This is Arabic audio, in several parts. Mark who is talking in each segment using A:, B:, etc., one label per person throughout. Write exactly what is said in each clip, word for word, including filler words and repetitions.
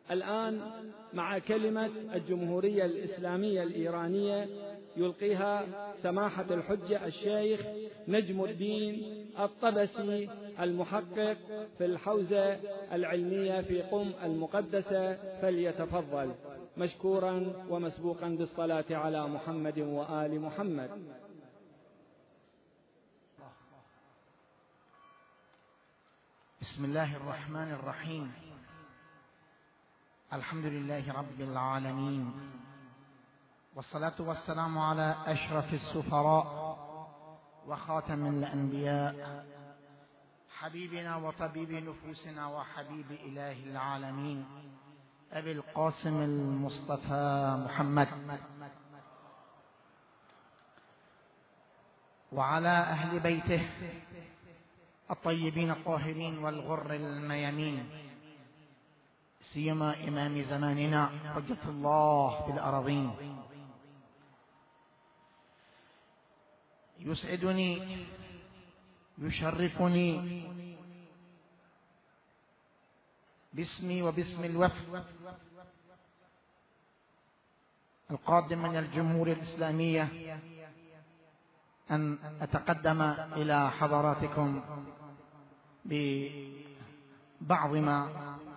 A: الآن مع كلمة الجمهورية الإسلامية الإيرانية يلقيها سماحة الحجة الشيخ نجم الدين الطبسي المحقق في الحوزة العلمية في قم المقدسة، فليتفضل مشكورا ومسبوقا بالصلاة على محمد وآل محمد.
B: بسم الله الرحمن الرحيم. الحمد لله رب العالمين، والصلاة والسلام على أشرف السفراء وخاتم الأنبياء، حبيبنا وطبيب نفوسنا وحبيب إله العالمين، أبي القاسم المصطفى محمد، وعلى أهل بيته الطيبين الطاهرين والغر الميامين، سيما إمام زماننا حجة الله في الأراضين. يسعدني يشرفني باسمي وباسم الوفد القادم من الجمهورية الإسلامية أن أتقدم إلى حضراتكم ببعض ما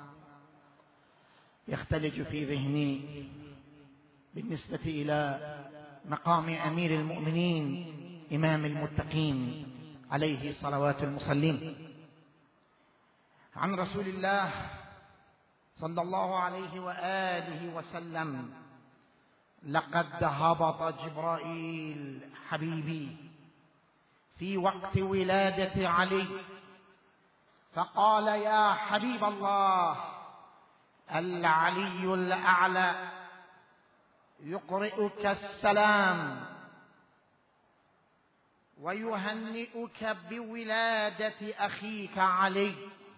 B: يختلج في ذهني بالنسبة إلى مقام أمير المؤمنين إمام المتقين عليه صلوات المصلين. عن رسول الله صلى الله عليه وآله وسلم: لقد هبط جبرائيل حبيبي في وقت ولادة علي فقال: يا حبيب الله، العلي الأعلى يقرئك السلام ويهنئك بولادة أخيك علي،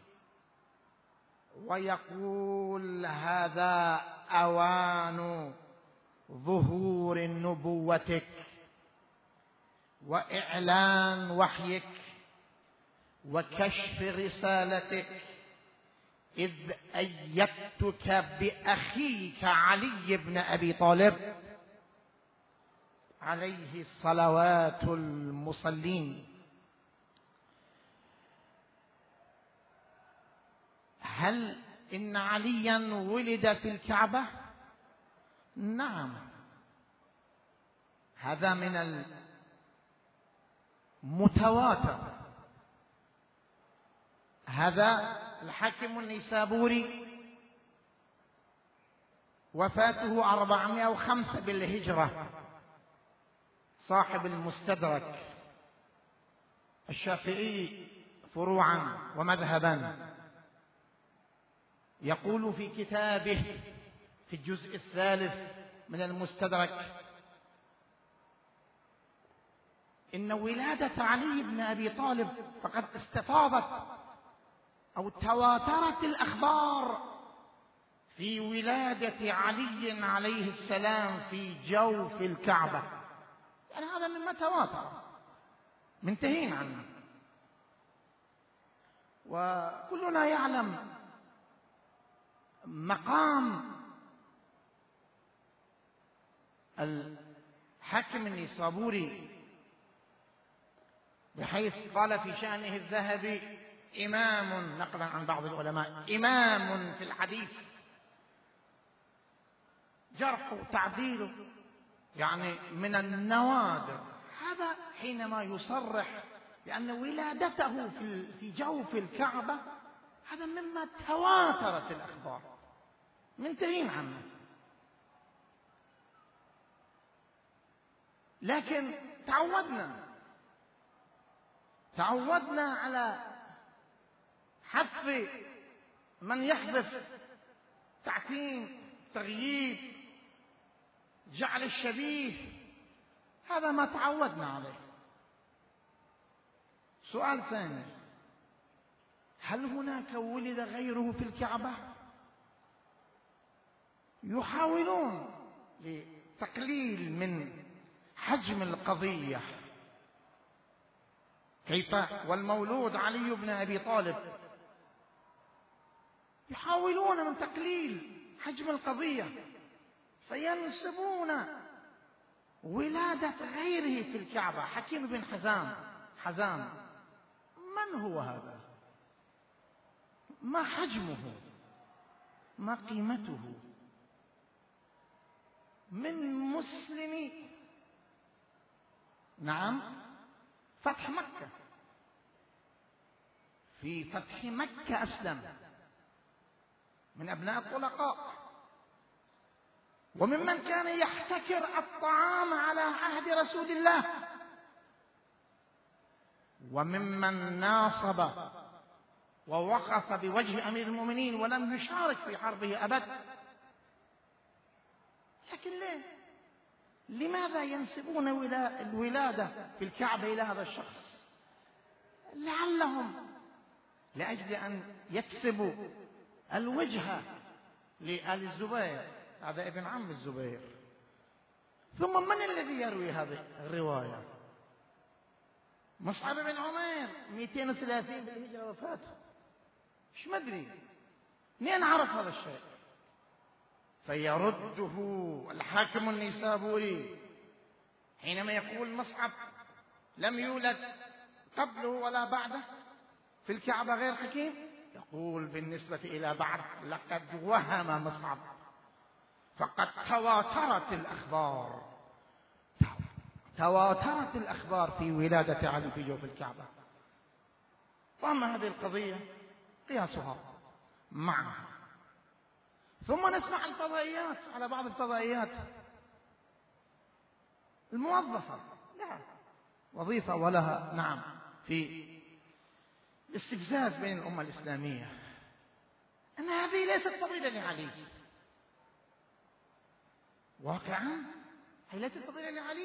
B: ويقول: هذا أوان ظهور نبوتك وإعلان وحيك وكشف رسالتك، إذ أيدتك بأخيك علي بن أبي طالب عليه الصلوات المصلين. هل إن عليا ولد في الكعبة؟ نعم، هذا من المتواتر. هذا الحاكم النيسابوري وفاته أربعمائة وخمسة بالهجرة، صاحب المستدرك، الشافعي فروعا ومذهبا، يقول في كتابه في الجزء الثالث من المستدرك: إن ولادة علي بن أبي طالب فقد استفاضت أو تواترت الأخبار في ولادة علي عليه السلام في جوف الكعبة، يعني هذا مما تواتر منتهين عنه. وكلنا يعلم مقام الحاكم النيسابوري، بحيث قال في شأنه الذهبي: إمام، نقلا عن بعض العلماء، إمام في الحديث، جرح وتعديله يعني من النوادر. هذا حينما يصرح بأن ولادته في جوف الكعبة، هذا مما تواترت الأخبار منتهين عنه. لكن تعودنا تعودنا على حذف من يحذف، تعتيم، تغييب، جعل الشبيه، هذا ما تعودنا عليه. سؤال ثاني: هل هناك ولد غيره في الكعبة؟ يحاولون لتقليل من حجم القضية. كيف والمولود علي بن أبي طالب؟ يحاولون من تقليل حجم القضية، فينسبون ولادة غيره في الكعبة. حكيم بن حزام حزام من هو هذا؟ ما حجمه؟ ما قيمته؟ من مسلم نعم فتح مكة، في فتح مكة أسلم، من أبناء الطلقاء، وممن كان يحتكر الطعام على عهد رسول الله، وممن ناصب ووقف بوجه أمير المؤمنين ولم يشارك في حربه أبد. لكن ليه؟ لماذا ينسبون الولادة في الكعبة إلى هذا الشخص؟ لعلهم لأجل أن يكسبوا الوجهة لآل الزبير، هذا ابن عم الزبير. ثم من الذي يروي هذه الرواية؟ مصعب بن عمير، مئتين وثلاثين بالهجرة وفاته. مش مدري منين عرف هذا الشيء؟ فيرده الحاكم النيسابوري حينما يقول مصعب لم يولد قبله ولا بعده في الكعبة غير حكيم، يقول بالنسبة إلى بعد لقد وهم مصعب، فقد تواترت الأخبار تواترت الأخبار في ولادة علي في جوف الكعبة. وأما هذه القضية قياسها معها. ثم نسمع الفضائيات على بعض الفضائيات الموظفة، لا وظيفة ولها نعم في استفزاز بين الأمة الإسلامية، أن هذه ليست فضيلة لعلي. واقعا هي ليست فضيلة لعلي.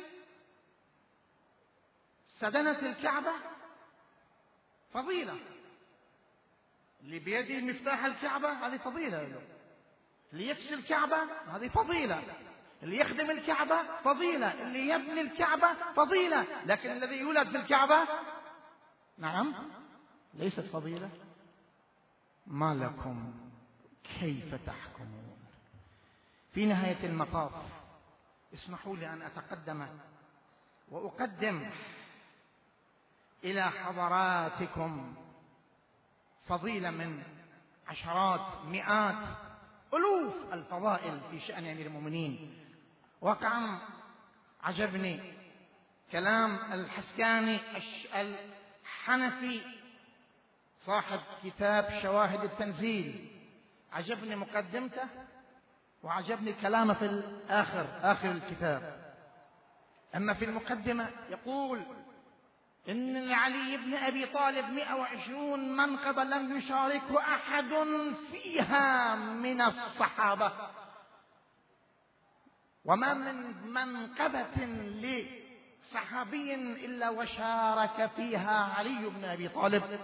B: سدنة الكعبة فضيلة، اللي بيده مفتاح الكعبة هذه فضيلة له، اللي يكسي الكعبة هذه فضيلة، اللي يخدم الكعبة فضيلة، اللي يبني الكعبة فضيلة. لكن الذي يولد في الكعبة نعم ليست فضيلة. ما لكم كيف تحكمون؟ في نهاية المطاف اسمحوا لي أن أتقدم وأقدم إلى حضراتكم فضيلة من عشرات مئات ألوف الفضائل في شأن أمير المؤمنين. واقعا عجبني كلام الحسكاني الحنفي صاحب كتاب شواهد التنزيل، عجبني مقدمته وعجبني كلامه في الآخر آخر الكتاب. أما في المقدمة يقول إن لعلي بن أبي طالب مئة وعشرون منقبة لم يشاركه أحد فيها من الصحابة، وما من منقبة لصحابي إلا وشارك فيها علي بن أبي طالب.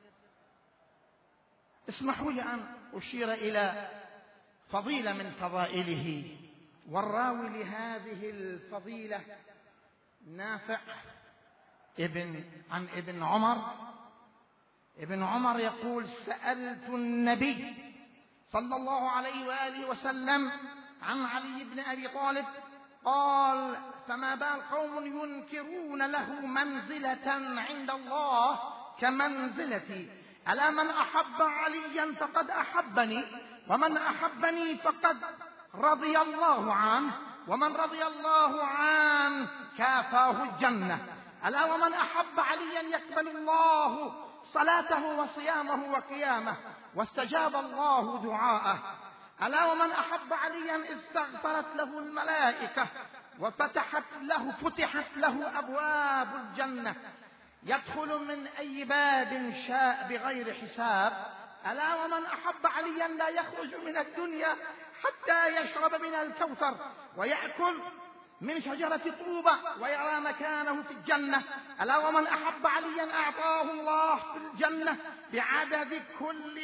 B: اسمحوا لي أن أشير إلى فضيلة من فضائله، والراوي لهذه الفضيلة نافع ابن عن ابن عمر. ابن عمر يقول سألت النبي صلى الله عليه وآله وسلم عن علي بن أبي طالب، قال فما بال قوم ينكرون له منزلة عند الله كمنزلتي، ألا من أحب عليا فقد أحبني، ومن أحبني فقد رضي الله عنه، ومن رضي الله عنه كافاه الجنة، ألا ومن أحب عليا يقبل الله صلاته وصيامه وقيامه واستجاب الله دعاءه، ألا ومن أحب عليا استغفرت له الملائكة وفتحت له فتحت له أبواب الجنة، يدخل من أي باب شاء بغير حساب، ألا ومن أحب عليا لا يخرج من الدنيا حتى يشرب من الكوثر ويأكل من شجرة طوبة ويرى مكانه في الجنة، ألا ومن أحب عليا أعطاه الله في الجنة بعدد كل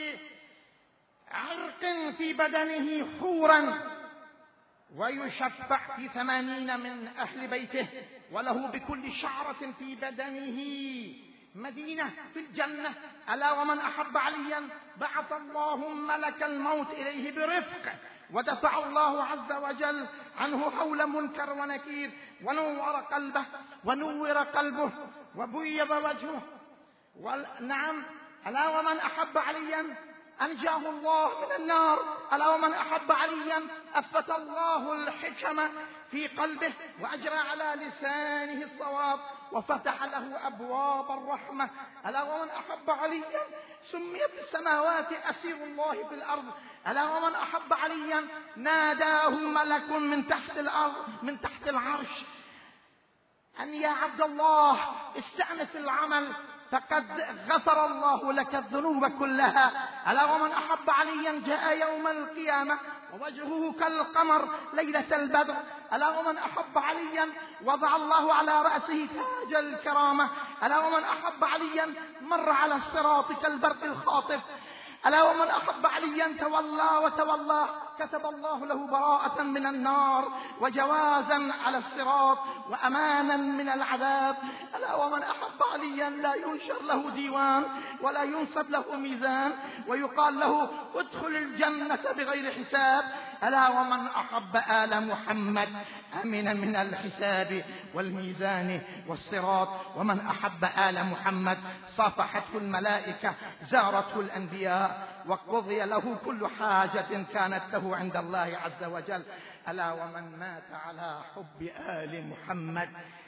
B: عرق في بدنه حورا، ويشفع في ثمانين من أهل بيته، وله بكل شعرة في بدنه مدينة في الجنة، ألا ومن أحب عليا بعث الله ملك الموت إليه برفق ودفع الله عز وجل عنه حول منكر ونكير، ونور قلبه ونور قلبه وبيض وجهه. ونعم، ألا ومن أحب عليا أنجاه الله من النار، ألا ومن أحب عليا أثبت الله الحكمة في قلبه وأجرى على لسانه الصواب وفتح له أبواب الرحمة. ألا ومن أحب عليا سمي بالسماوات أسير الله في الأرض، ألا ومن أحب عليا ناداه ملك من تحت الأرض من تحت العرش أن يا عبد الله استأنف العمل فقد غفر الله لك الذنوب كلها. ألا ومن أحب عليا جاء يوم القيامة ووجهه كالقمر ليلة البدر. ألا ومن أحب عليا وضع الله على رأسه تاج الكرامة. ألا ومن أحب عليا مر على الصراط كالبرق الخاطف. ألا ومن أحب عليا تولى وتولى كتب الله له براءة من النار وجوازا على الصراط وأمانا من العذاب. ألا ومن أحب عليا لا ينشر له ديوان ولا ينصب له ميزان ويقال له ادخل الجنة بغير حساب. ألا ومن أحب آل محمد أمن من الحساب والميزان والصراط. ومن أحب آل محمد صافحته الملائكة زارته الأنبياء وقضي له كل حاجة كانت له عند الله عز وجل. ألا ومن مات على حب آل محمد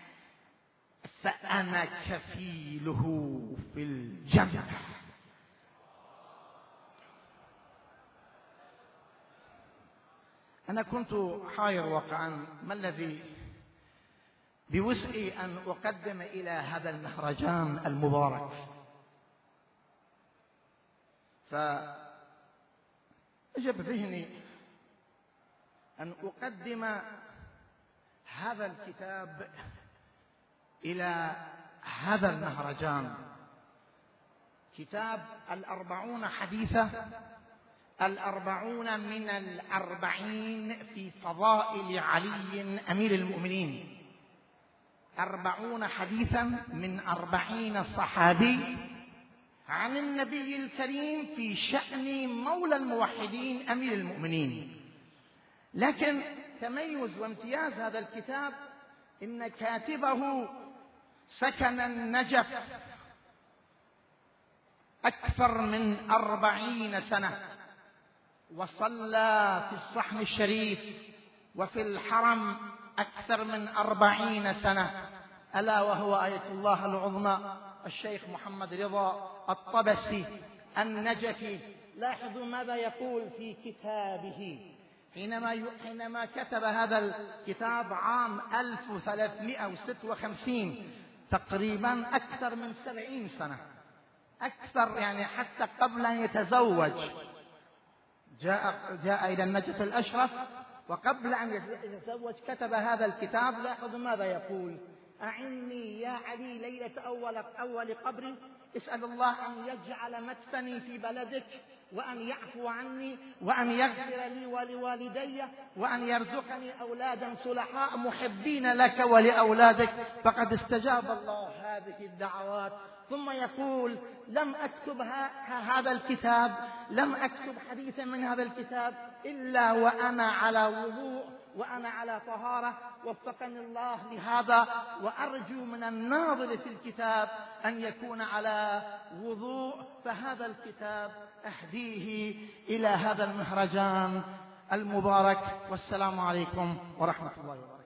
B: فأنا كفيله في الجنة. أنا كنت حائر واقعا ما الذي بوسعي أن أقدم إلى هذا المهرجان المبارك، فأجب ذهني أن أقدم هذا الكتاب إلى هذا المهرجان، كتاب الأربعون حديثة، الأربعون من الأربعين في فضائل علي أمير المؤمنين، أربعون حديثا من أربعين صحابي عن النبي الكريم في شأن مولى الموحدين أمير المؤمنين. لكن تميز وامتياز هذا الكتاب إن كاتبه سكن النجف أكثر من أربعين سنة، وصلى في الصحن الشريف وفي الحرم أكثر من أربعين سنة، ألا وهو آية الله العظمى الشيخ محمد رضا الطبسي النجفي. لاحظوا ماذا يقول في كتابه حينما حينما كتب هذا الكتاب عام ألف وثلاثمائة وستة وخمسين، تقريبا أكثر من سبعين سنة، أكثر يعني حتى قبل أن يتزوج جاء جاء إلى النجف الأشرف، وقبل أن يتزوج كتب هذا الكتاب. لاحظوا ماذا يقول: أعني يا علي ليلة أول أول قبري، اسأل الله أن يجعل مدفني في بلدك، وأن يعفو عني، وأن يغفر لي ولوالدي، وأن يرزقني أولادا صلحاء محبين لك ولأولادك، فقد استجاب الله هذه الدعوات. ثم يقول: لم أكتب هذا الكتاب، لم أكتب حديثا من هذا الكتاب إلا وأنا على وضوء وأنا على طهارة، وفقني الله لهذا، وأرجو من الناظر في الكتاب أن يكون على وضوء. فهذا الكتاب أهديه إلى هذا المهرجان المبارك، والسلام عليكم ورحمة الله وبركاته.